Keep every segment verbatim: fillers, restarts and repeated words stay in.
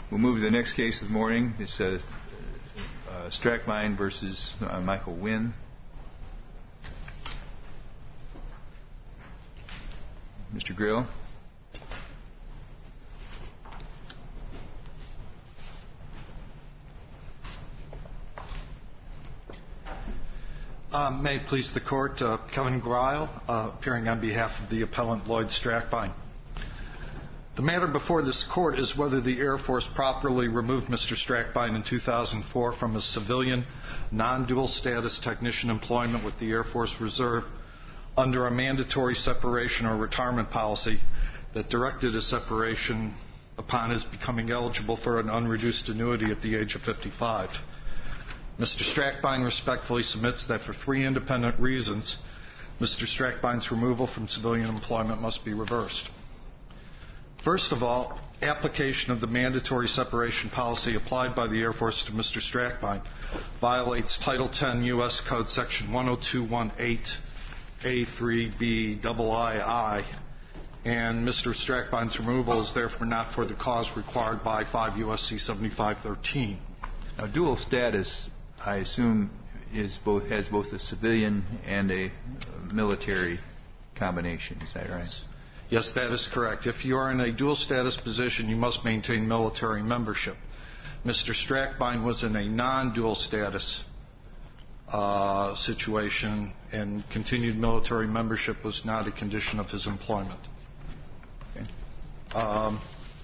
We'll move to the next case of the morning. It's uh, uh, Strackbein versus uh, Michael Wynn. Mister Grill. Uh, may it please the Court, uh, Kevin Greil, uh, appearing on behalf of the appellant Lloyd Strackbein. The matter before this Court is whether the Air Force properly removed Mister Strackbein in two thousand four from his civilian, non-dual status technician employment with the Air Force Reserve under a mandatory separation or retirement policy that directed his separation upon his becoming eligible for an unreduced annuity at the age of fifty-five. Mister Strackbein respectfully submits that for three independent reasons, Mister Strackbein's removal from civilian employment must be reversed. First of all, application of the mandatory separation policy applied by the Air Force to Mister Strackbein violates Title ten U S Code Section one oh two one eight A three B I I I, and Mister Strackbein's removal is therefore not for the cause required by five U S C seventy-five thirteen. Now, dual status, I assume, is both has both a civilian and a military combination. Is that right? Yes, that is correct. If you are in a dual status position, you must maintain military membership. Mister Strackbein was in a non-dual status uh, situation, and continued military membership was not a condition of his employment. Okay. Um,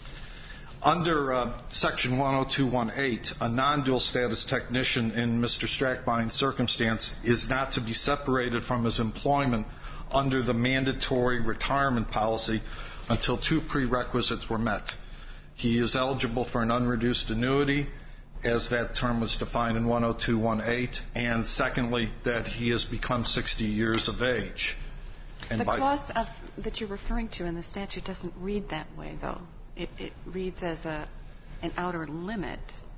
Under uh, Section one oh two one eight, a non-dual status technician in Mister Strackbein's circumstance is not to be separated from his employment under the mandatory retirement policy until two prerequisites were met. He is eligible for an unreduced annuity, as that term was defined in one oh two one eight, and secondly, that he has become sixty years of age. And the by clause of, that you're referring to in the statute doesn't read that way, though. It, it reads as a, an outer limit,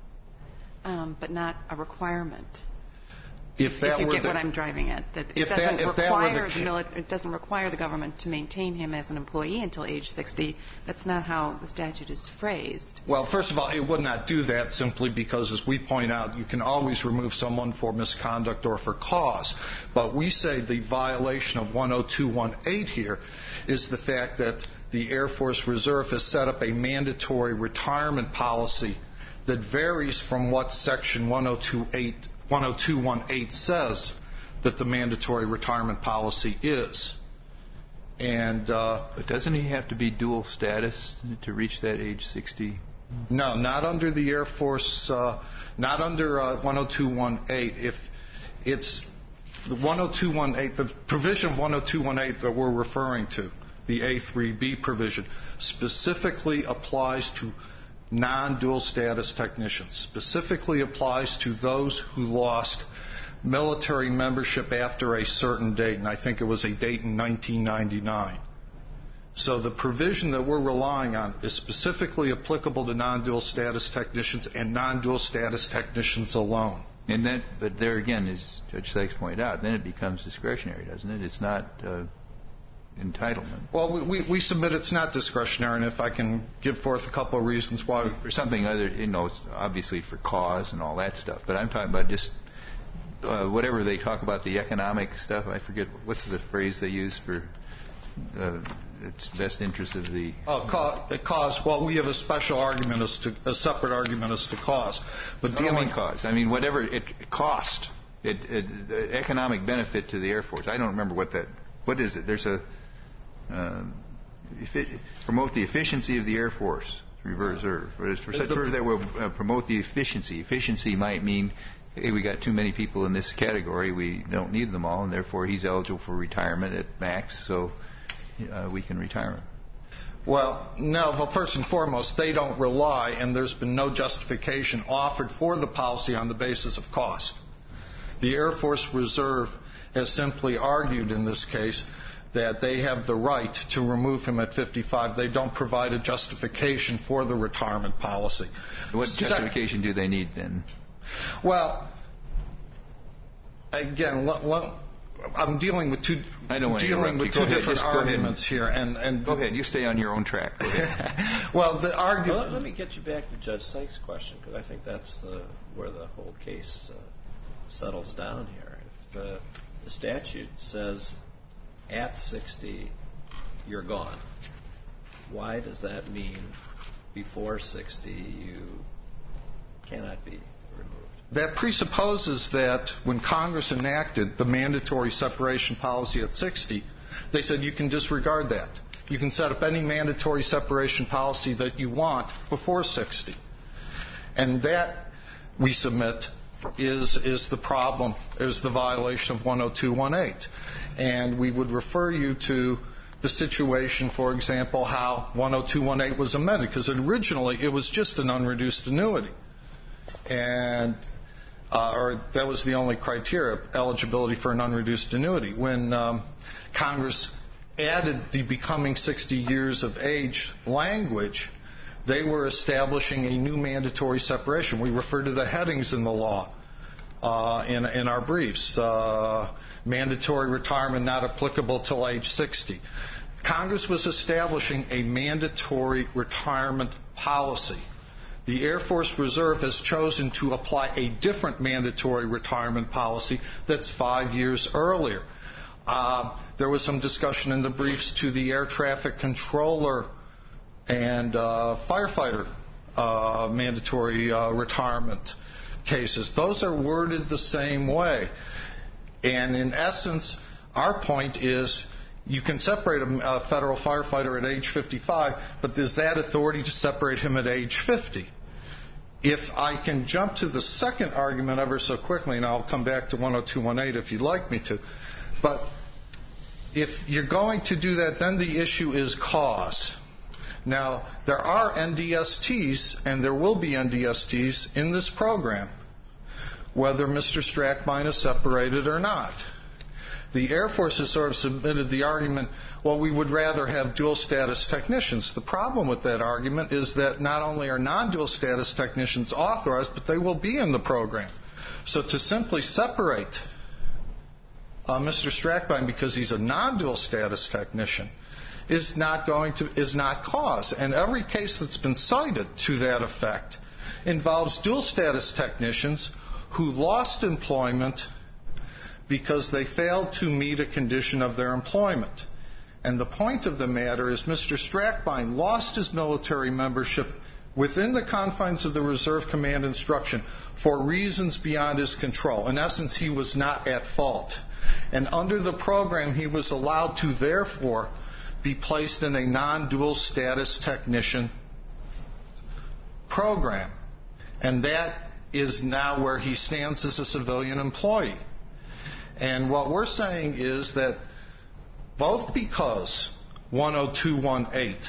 um, but not a requirement. If, that if you were get the, what I'm driving at, that it if doesn't that, if require that were the, the mili- it doesn't require the government to maintain him as an employee until age sixty. That's not how the statute is phrased. Well, first of all, it would not do that simply because, as we point out, you can always remove someone for misconduct or for cause. But we say the violation of one oh two one eight here is the fact that the Air Force Reserve has set up a mandatory retirement policy that varies from what Section one oh two one eight says that the mandatory retirement policy is. And uh, but doesn't he have to be dual status to reach that age sixty? No, not under the Air Force, uh, not under uh, one oh two one eight. If it's the one oh two one eight, the provision of one oh two one eight that we're referring to, the A three B provision, specifically applies to non-dual status technicians, specifically applies to those who lost military membership after a certain date, and I think it was a date in nineteen ninety-nine. So the provision that we're relying on is specifically applicable to non-dual status technicians and non-dual status technicians alone. And that, but there again, as Judge Sykes pointed out, then it becomes discretionary, doesn't it? It's not uh, entitlement. Well, we, we, we submit it's not discretionary, and if I can give forth a couple of reasons why. For something other, you know, obviously for cause and all that stuff, but I'm talking about just uh, whatever they talk about, the economic stuff. I forget, what's the phrase they use for uh, it's best interest of the... Oh, cause, the cause. Well, we have a special argument as to, a separate argument as to cause. But the only cause. I mean, whatever it cost, it, it, the economic benefit to the Air Force. I don't remember what that, what is it? There's a, uh, effic- promote the efficiency of the Air Force, reserve. For such order that will uh, promote the efficiency. Efficiency might mean, hey, we got too many people in this category, we don't need them all, and therefore he's eligible for retirement at max, so uh, we can retire him. Well, no, well, first and foremost, they don't rely, and there's been no justification offered for the policy on the basis of cost. The Air Force Reserve has simply argued in this case that they have the right to remove him at fifty-five. They don't provide a justification for the retirement policy. What justification do they need then? Well, again, let, let, I'm dealing with two. I don't want to dealing with two ahead, different arguments here, and and go ahead. You stay on your own track. Go ahead. Well, the argument. Well, let me get you back to Judge Sykes' question, because I think that's the, where the whole case uh, settles down here. If uh, the statute says at sixty you're gone, why does that mean before sixty you cannot be removed? That presupposes that when Congress enacted the mandatory separation policy at sixty, they said you can disregard that. You can set up any mandatory separation policy that you want before sixty. And that, we submit, is, is the problem, is the violation of one oh two one eight. And we would refer you to the situation, for example, how one oh two one eight was amended, because originally it was just an unreduced annuity. And Uh, or that was the only criteria, eligibility for an unreduced annuity. When um, Congress added the becoming sixty years of age language, they were establishing a new mandatory separation. We refer to the headings in the law uh, in, in our briefs. Uh, mandatory retirement not applicable till age sixty. Congress was establishing a mandatory retirement policy. The Air Force Reserve has chosen to apply a different mandatory retirement policy that's five years earlier. Uh, there was some discussion in the briefs to the air traffic controller and uh, firefighter uh, mandatory uh, retirement cases. Those are worded the same way. And in essence, our point is you can separate a, a federal firefighter at age fifty-five, but is that authority to separate him at age fifty? If I can jump to the second argument ever so quickly, and I'll come back to one oh two one eight if you'd like me to, but if you're going to do that, then the issue is cause. Now, there are N D S Ts, and there will be N D S Ts in this program, whether Mister Strackbine is separated or not. The Air Force has sort of submitted the argument, well, we would rather have dual status technicians. The problem with that argument is that not only are non-dual status technicians authorized, but they will be in the program. So to simply separate uh, Mister Strackbine because he's a non-dual status technician is not going to is not cause. And every case that's been cited to that effect involves dual status technicians who lost employment because they failed to meet a condition of their employment. And the point of the matter is Mister Strackbine lost his military membership within the confines of the Reserve Command instruction for reasons beyond his control. In essence, he was not at fault. And under the program, he was allowed to therefore be placed in a non-dual status technician program. And that is now where he stands as a civilian employee. And what we're saying is that both because one oh two one eight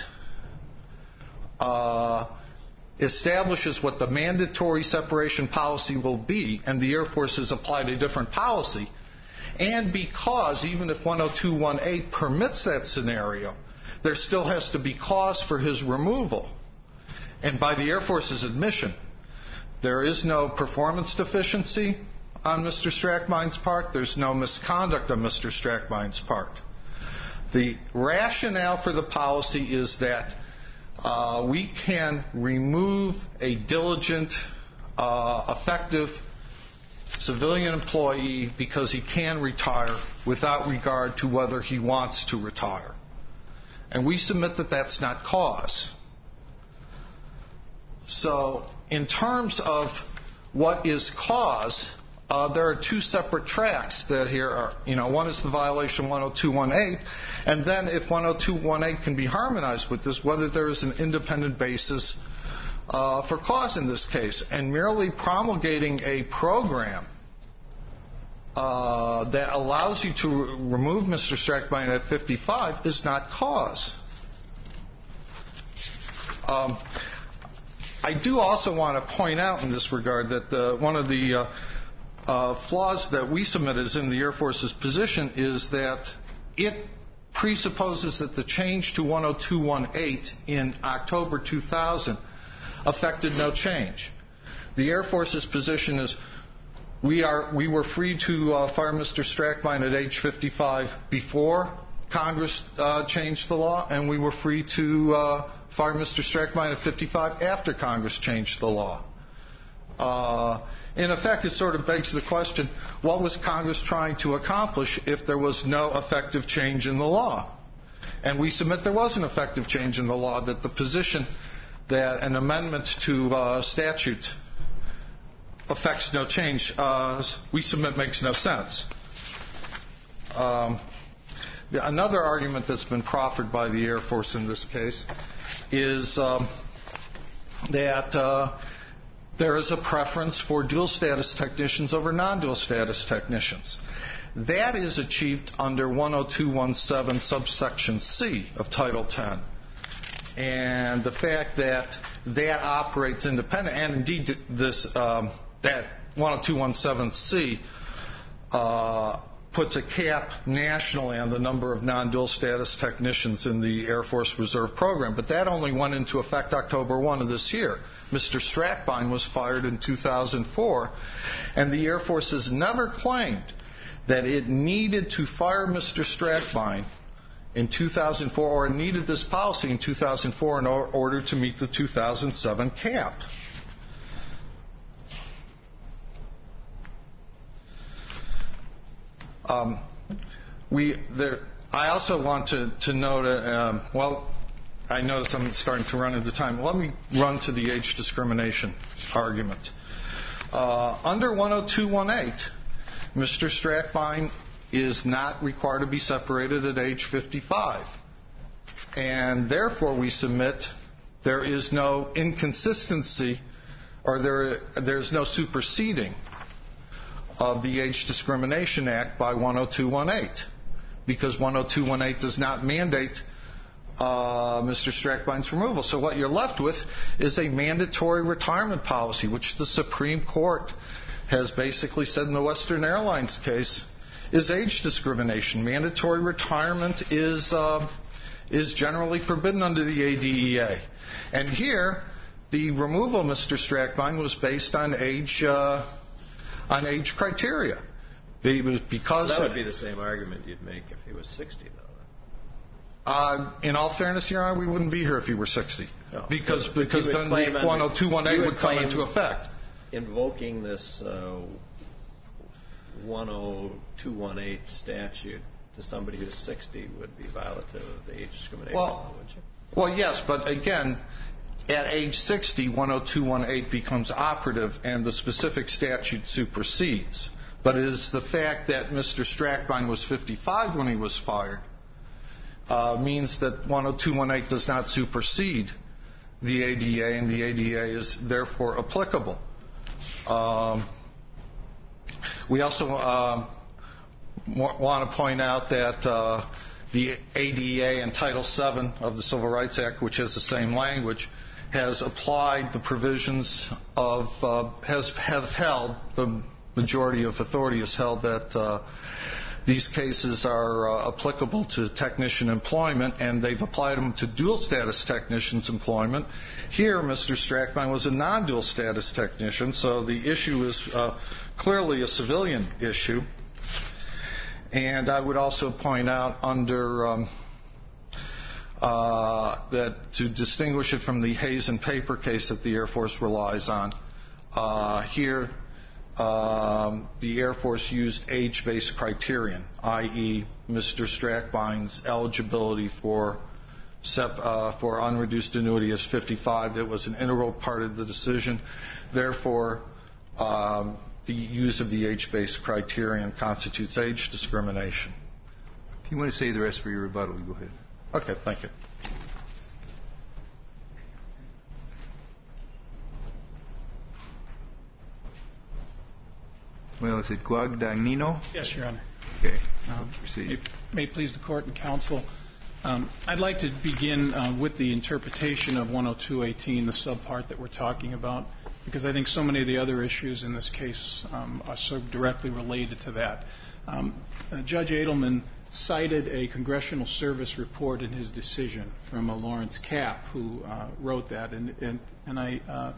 uh, establishes what the mandatory separation policy will be, and the Air Force has applied a different policy, and because even if one oh two one eight permits that scenario, there still has to be cause for his removal. And by the Air Force's admission, there is no performance deficiency on Mister Strackbine's part. There's no misconduct on Mister Strackbine's part. The rationale for the policy is that uh, we can remove a diligent, uh, effective civilian employee because he can retire without regard to whether he wants to retire. And we submit that that's not cause. So in terms of what is cause, Uh, there are two separate tracks that here are. You know, one is the violation of one oh two one eight, and then if one oh two one eight can be harmonized with this, whether there is an independent basis uh, for cause in this case. And merely promulgating a program uh, that allows you to re- remove Mister Strackbine at fifty-five is not cause. Um, I do also want to point out in this regard that the, one of the uh, Uh, flaws that we submit as in the Air Force's position is that it presupposes that the change to one oh two one eight in October two thousand affected no change. The Air Force's position is we are we were free to uh, fire Mister Strackbein at age fifty-five before Congress uh, changed the law, and we were free to uh, fire Mister Strackbein at fifty-five after Congress changed the law. Uh, in effect, it sort of begs the question, what was Congress trying to accomplish if there was no effective change in the law? And we submit there was an effective change in the law, that the position that an amendment to uh, statute affects no change, uh, we submit makes no sense. Um, the, another argument that's been proffered by the Air Force in this case is um, that uh, there is a preference for dual status technicians over non-dual status technicians. That is achieved under one oh two one seven subsection C of Title ten. And the fact that that operates independent, and indeed this um, that one oh two one seven C uh, puts a cap nationally on the number of non-dual status technicians in the Air Force Reserve program, but that only went into effect October first of this year. Mister Strackbein was fired in two thousand four, and the Air Force has never claimed that it needed to fire Mister Strackbein in two thousand four or needed this policy in two thousand four in order to meet the two thousand seven cap. Um, we there. I also want to, to note, uh, um, well, I notice I'm starting to run into time. Let me run to the age discrimination argument. Uh, under one oh two one eight, Mister Strackbein is not required to be separated at age fifty-five. And therefore we submit there is no inconsistency or there there's no superseding of the Age Discrimination Act by one oh two one eight, because one oh two one eight does not mandate uh, Mister Strackbein's removal. So what you're left with is a mandatory retirement policy, which the Supreme Court has basically said in the Western Airlines case is age discrimination. Mandatory retirement is uh, is generally forbidden under the A D E A. And here, the removal of Mister Strackbein was based on age uh, on age criteria. Because that would be the same argument you'd make if he was sixty, though. Uh, in all fairness, Your Honor, we wouldn't be here if he were sixty, no. because but, because but then the one oh two one eight would, would come into effect. Invoking this uh, one oh two one eight statute to somebody who's sixty would be violative of the age discrimination well, law, wouldn't you? Well, yes, but again, at age sixty, one oh two one eight becomes operative and the specific statute supersedes. But it is the fact that Mister Strackbein was fifty-five when he was fired uh, means that one oh two one eight does not supersede the A D A, and the A D A is therefore applicable. Um, we also uh, want to point out that uh, the A D A and Title seven of the Civil Rights Act, which has the same language, has applied the provisions of, uh, has have held, the majority of authority has held that uh, these cases are uh, applicable to technician employment, and they've applied them to dual status technicians' employment. Here, Mister Strackbein was a non-dual status technician, so the issue is uh, clearly a civilian issue. And I would also point out under um, uh, that to distinguish it from the Hayes and Paper case that the Air Force relies on, uh, here um, the Air Force used age-based criterion, that is, Mister Strackbein's eligibility for sep, uh, for unreduced annuity is fifty-five. It was an integral part of the decision. Therefore, um, the use of the age-based criterion constitutes age discrimination. If you want to say the rest for your rebuttal, go ahead. Okay, thank you. Well, is it Guadagnino? Yes, Your Honor. Okay. Um, Proceed. May it please the Court and Counsel. Um, I'd like to begin uh, with the interpretation of one oh two eighteen, the subpart that we're talking about, because I think so many of the other issues in this case um, are so directly related to that. Um, uh, Judge Adelman cited a Congressional Service report in his decision from a Lawrence Kapp who uh, wrote that, and, and, and I uh,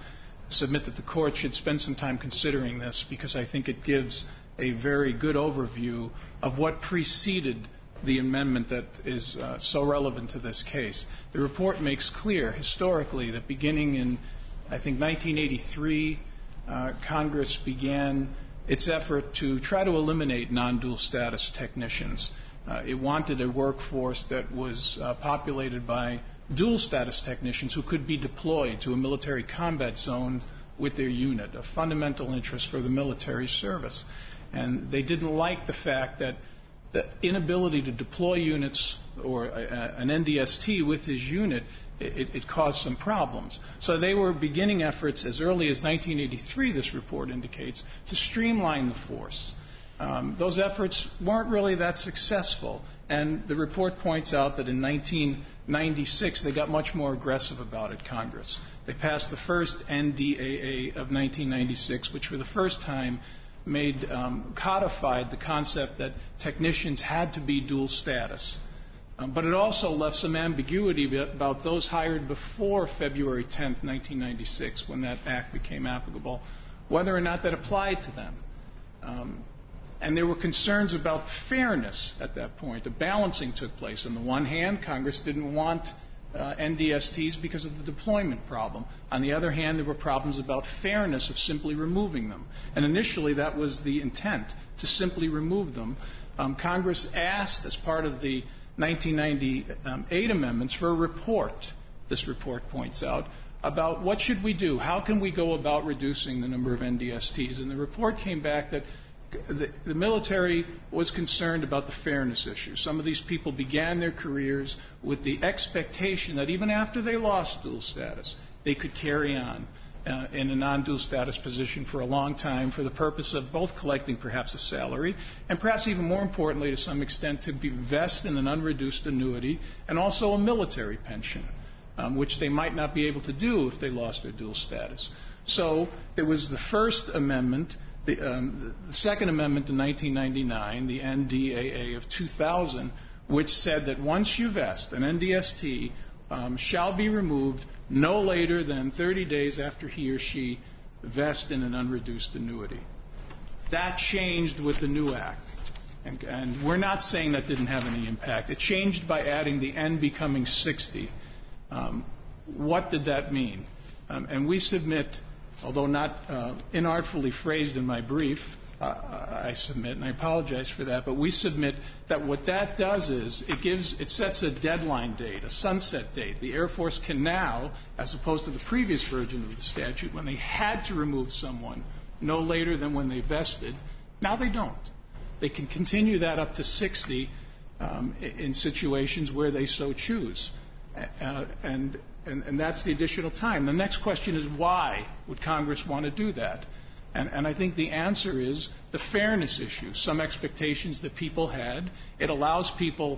submit that the court should spend some time considering this because I think it gives a very good overview of what preceded the amendment that is uh, so relevant to this case. The report makes clear historically that beginning in, I think, nineteen eighty-three, uh, Congress began its effort to try to eliminate non-dual status technicians. Uh, it wanted a workforce that was uh, populated by dual status technicians who could be deployed to a military combat zone with their unit, a fundamental interest for the military service. And they didn't like the fact that the inability to deploy units or a, a, an N D S T with his unit, it, it caused some problems. So they were beginning efforts as early as nineteen eighty-three, this report indicates, to streamline the force. Um, those efforts weren't really that successful. And the report points out that in nineteen ninety-six, they got much more aggressive about it, Congress. They passed the first N D A A of nineteen ninety-six, which for the first time made um, codified the concept that technicians had to be dual status. Um, but it also left some ambiguity about those hired before February tenth, nineteen ninety-six, when that act became applicable, whether or not that applied to them. Um, and there were concerns about fairness at that point. The balancing took place. On the one hand, Congress didn't want Uh, N D S Ts because of the deployment problem. On the other hand, there were problems about fairness of simply removing them. And initially, that was the intent, to simply remove them. Um, Congress asked, as part of the nineteen ninety-eight amendments, for a report, this report points out, about what should we do? How can we go about reducing the number of N D S Ts? And the report came back that The, the military was concerned about the fairness issue. Some of these people began their careers with the expectation that even after they lost dual status, they could carry on uh, in a non-dual status position for a long time for the purpose of both collecting perhaps a salary and perhaps even more importantly to some extent to be vest in an unreduced annuity and also a military pension, um, which they might not be able to do if they lost their dual status. So there was the First Amendment. The, um, the Second Amendment to nineteen ninety-nine, the N D A A of two thousand, which said that once you vest, an N D S T um, shall be removed no later than thirty days after he or she vests in an unreduced annuity. That changed with the new act. And, and we're not saying that didn't have any impact. It changed by adding the N becoming sixty. Um, what did that mean? Um, and we submit, although not uh, inartfully phrased in my brief, uh, I submit, and I apologize for that, but we submit that what that does is it gives, it sets a deadline date, a sunset date. The Air Force can now, as opposed to the previous version of the statute, when they had to remove someone no later than when they vested, now they don't. They can continue that up to sixty um, in situations where they so choose. Uh, and And, and that's the additional time. The next question is, why would Congress want to do that? And, and I think the answer is the fairness issue, some expectations that people had. It allows people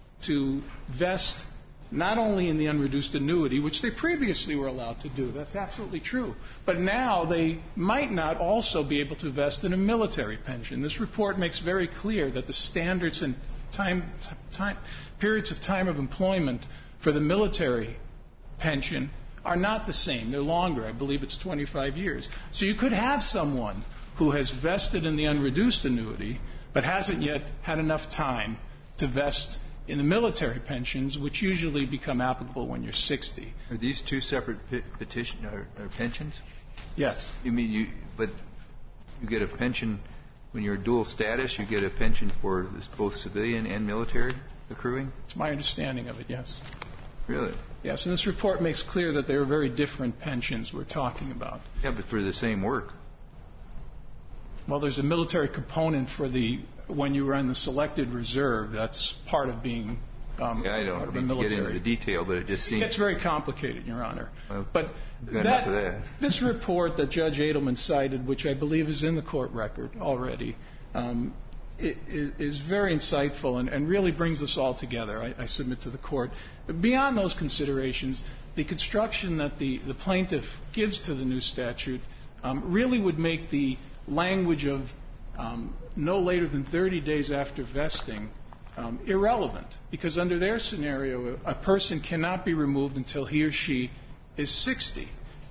to vest not only in the unreduced annuity, which they previously were allowed to do. That's absolutely true. But now they might not also be able to vest in a military pension. This report makes very clear that the standards and time, time, periods of time of employment for the military pension are not the same. They're longer. I believe it's twenty-five years. So you could have someone who has vested in the unreduced annuity but hasn't yet had enough time to vest in the military pensions, which usually become applicable when you're sixty. Are these two separate petition or, or pensions? Yes. You mean you, but you get a pension when you're dual status, you get a pension for this, both civilian and military accruing? It's my understanding of it, yes. Really? Yes, and this report makes clear that there are very different pensions we're talking about. Yeah, but for the same work. Well, there's a military component for the when you run the selected reserve. That's part of being um, yeah, I don't part of the need to military. get into the detail, but it just seems... It gets very complicated, Your Honor. Well, but that, that, that. this report that Judge Adelman cited, which I believe is in the court record already, um, it, it is very insightful and, and really brings us all together, I, I submit to the court. Beyond those considerations, the construction that the, the plaintiff gives to the new statute um, really would make the language of um, no later than thirty days after vesting um, irrelevant, because under their scenario, a person cannot be removed until he or she is sixty.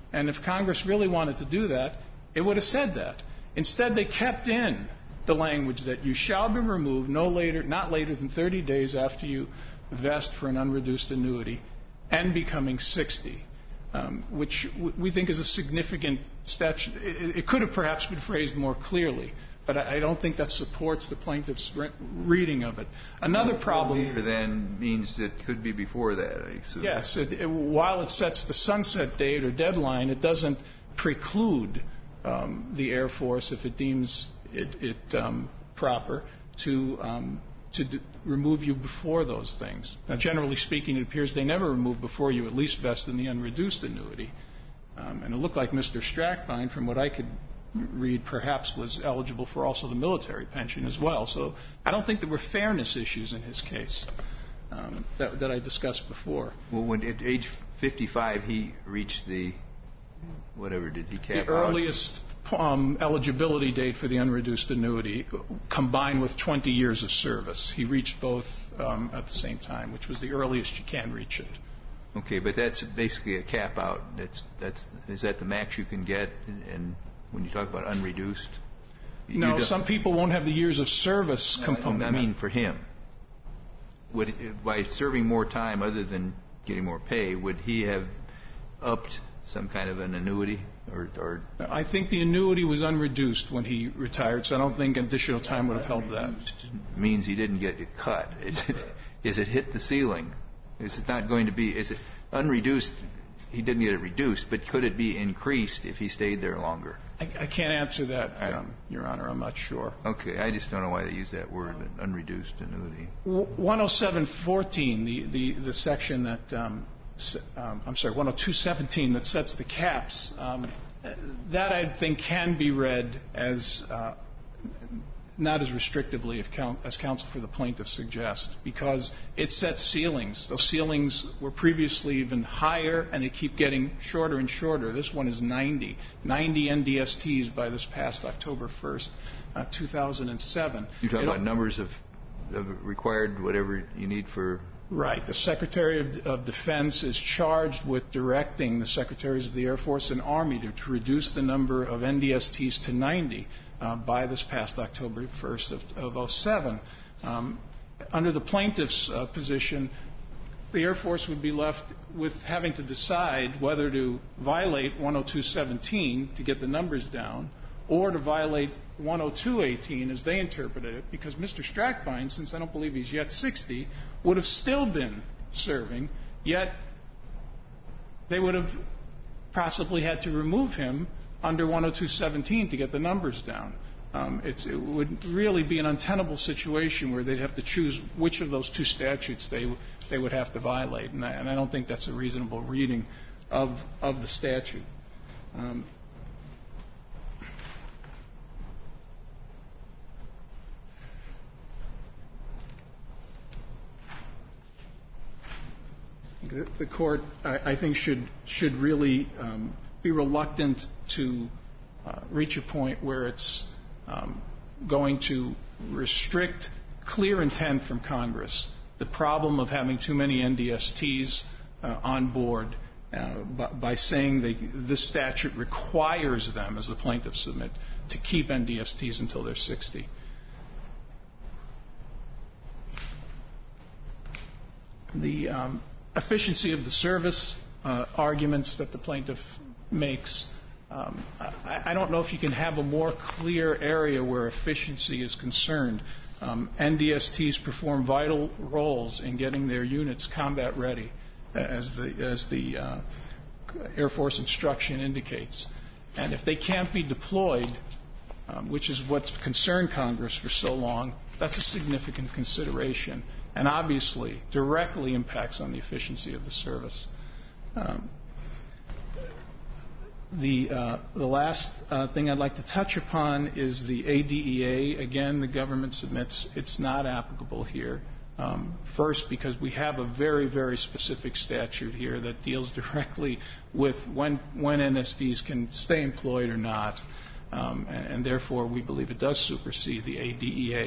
And if Congress really wanted to do that, it would have said that. Instead, they kept in the language that you shall be removed no later, not later than thirty days after you vest for an unreduced annuity and becoming sixty, um, which w- we think is a significant statute. It, it could have perhaps been phrased more clearly, but I, I don't think that supports the plaintiff's re- reading of it. Another well, problem later then means it could be before that, I assume. Yes. It, it, while it sets the sunset date or deadline, it doesn't preclude um, the Air Force, if it deems it, it um, proper, to um, to d- remove you before those things. Now, generally speaking, it appears they never remove before you at least vest in the unreduced annuity. Um, and it looked like Mister Strackbine, from what I could read, perhaps was eligible for also the military pension as well. So I don't think there were fairness issues in his case um, that, that I discussed before. Well, when at age fifty-five he reached the, whatever, did he cap The out? earliest um, eligibility date for the unreduced annuity, combined with twenty years of service. He reached both um, at the same time, which was the earliest you can reach it. Okay, but that's basically a cap out. That's that's is that the max you can get? And, and when you talk about unreduced, you No, don't- some people won't have the years of service No, component. I mean, for him, would by serving more time, other than getting more pay, would he have upped some kind of an annuity, or, or I think the annuity was unreduced when he retired, so I don't think additional time would have helped that. means he didn't get cut? It, is it hit the ceiling? Is it not going to be? Is it unreduced? He didn't get it reduced, but could it be increased if he stayed there longer? I, I can't answer that, um, Your Honor. I'm not sure. Okay, I just don't know why they use that word, unreduced annuity. one oh seven fourteen, the, the, the section that, um, s- um, I'm sorry, one oh two seventeen that sets the caps, um, that I think can be read as uh, not as restrictively if count, as counsel for the plaintiff suggests, because it sets ceilings. Those ceilings were previously even higher, and they keep getting shorter and shorter. This one is ninety. ninety N D S Ts by this past October first, uh, two thousand seven. You're talking It'll- about numbers of, of required whatever you need for... Right. The Secretary of, of Defense is charged with directing the Secretaries of the Air Force and Army to, to reduce the number of N D S Ts to ninety uh, by this past October first of, of oh seven. Um, under the plaintiff's uh, position, the Air Force would be left with having to decide whether to violate one oh two seventeen to get the numbers down, or to violate one oh two eighteen as they interpreted it, because Mister Strackbine, since I don't believe he's yet sixty, would have still been serving, yet they would have possibly had to remove him under one oh two seventeen to get the numbers down. Um, it's, it would really be an untenable situation where they'd have to choose which of those two statutes they they would have to violate, and I, and I don't think that's a reasonable reading of of the statute. Um, The, the court, I, I think, should should really um, be reluctant to uh, reach a point where it's um, going to restrict clear intent from Congress, the problem of having too many N D S Ts uh, on board, uh, by, by saying they, this statute requires them, as the plaintiffs submit, to keep N D S Ts until they're sixty. The um, efficiency of the service uh, arguments that the plaintiff makes, um, I, I don't know if you can have a more clear area where efficiency is concerned. Um, N D S Ts perform vital roles in getting their units combat ready, as the, as the uh, Air Force instruction indicates. And if they can't be deployed, um, which is what's concerned Congress for so long, that's a significant consideration, and obviously directly impacts on the efficiency of the service. Um, the, uh, the last uh, thing I'd like to touch upon is the A D E A. Again, the government submits it's not applicable here. Um, first, because we have a very, very specific statute here that deals directly with when, when N S Ds can stay employed or not, um, and, and therefore we believe it does supersede the A D E A.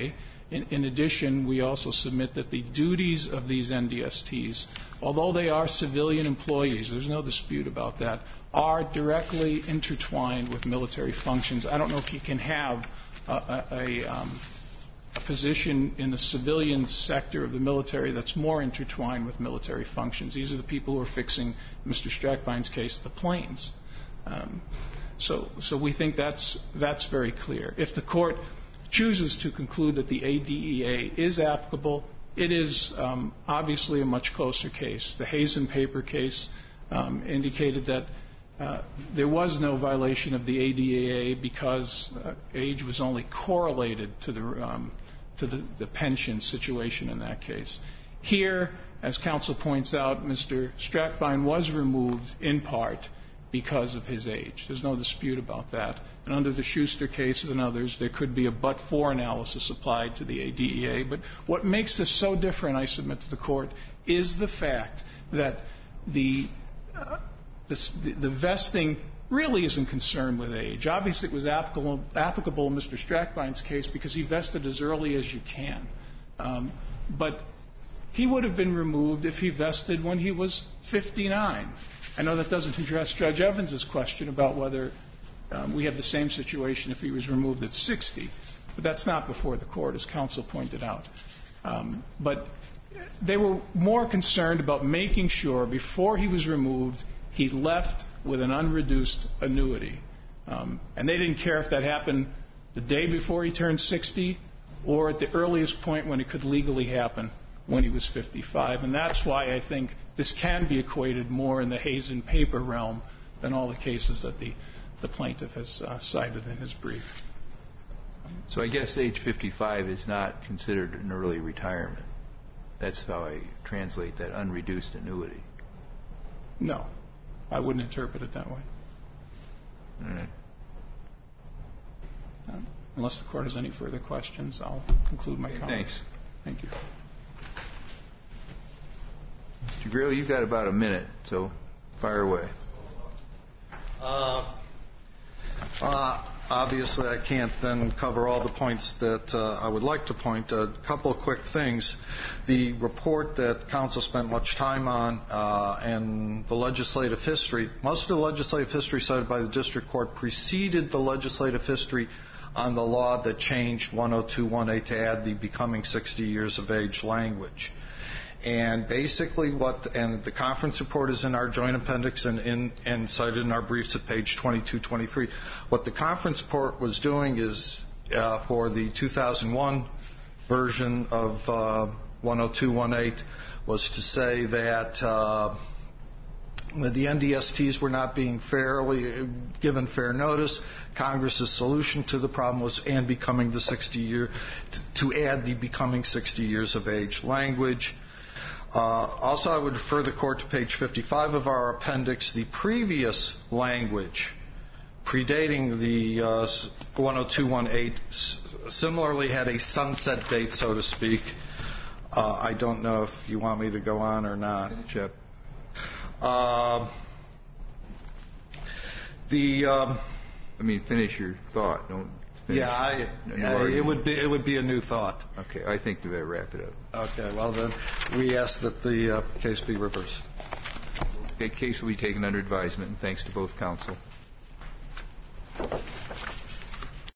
In, in addition, we also submit that the duties of these N D S Ts, although they are civilian employees, there's no dispute about that, are directly intertwined with military functions. I don't know if you can have a, a, a, um, a position in the civilian sector of the military that's more intertwined with military functions. These are the people who are fixing, in Mister Strackbein's case, the planes. Um, so, so we think that's, that's very clear. If the court chooses to conclude that the A D E A is applicable, it is um, obviously a much closer case. The Hazen paper case um, indicated that uh, there was no violation of the A D E A because uh, age was only correlated to the um, to the, the pension situation in that case. Here, as counsel points out, Mister Strackbein was removed in part because of his age. There's no dispute about that. And under the Schuster case and others, there could be a but-for analysis applied to the A D E A. But what makes this so different, I submit to the court, is the fact that the, uh, this, the, the vesting really isn't concerned with age. Obviously, it was applicable, applicable in Mister Strackbein's case because he vested as early as you can. Um, but he would have been removed if he vested when he was fifty-nine. I know that doesn't address Judge Evans's question about whether um, we have the same situation if he was removed at sixty, but that's not before the court, as counsel pointed out. Um, but they were more concerned about making sure before he was removed he left with an unreduced annuity. Um, and they didn't care if that happened the day before he turned sixty or at the earliest point when it could legally happen, when he was fifty-five. And that's why I think this can be equated more in the Hazen paper realm than all the cases that the, the plaintiff has uh, cited in his brief. So I guess age fifty-five is not considered an early retirement. That's how I translate that unreduced annuity. No, I wouldn't interpret it that way. All right. Um, unless the court has any further questions, I'll conclude my Okay, comments. Thanks. Thank you. Mister Greeley, you've got about a minute, so fire away. Uh, uh, obviously, I can't then cover all the points that uh, I would like to point. A couple of quick things. The report that counsel spent much time on uh, and the legislative history, most of the legislative history cited by the district court preceded the legislative history on the law that changed one oh two one eight to add the becoming sixty years of age language. And basically what, and the conference report is in our joint appendix and, in, and cited in our briefs at page twenty-two, twenty-three. What the conference report was doing is uh, for the two thousand one version of uh, one oh two one eight was to say that uh, the N D S Ts were not being fairly given fair notice. Congress's solution to the problem was and becoming the sixty year, to, to add the becoming sixty years of age language. Uh, also, I would refer the court to page fifty-five of our appendix. The previous language, predating the uh, one oh two one eight, s- similarly had a sunset date, so to speak. Uh, I don't know if you want me to go on or not. Finish up. Uh, the um, I mean, finish your thought. Don't. Finish. Yeah, I, No I, it argument. would be it would be a new thought. Okay, I think we better wrap it up. Okay, well then, we ask that the uh, case be reversed. The case will be taken under advisement, and thanks to both counsel.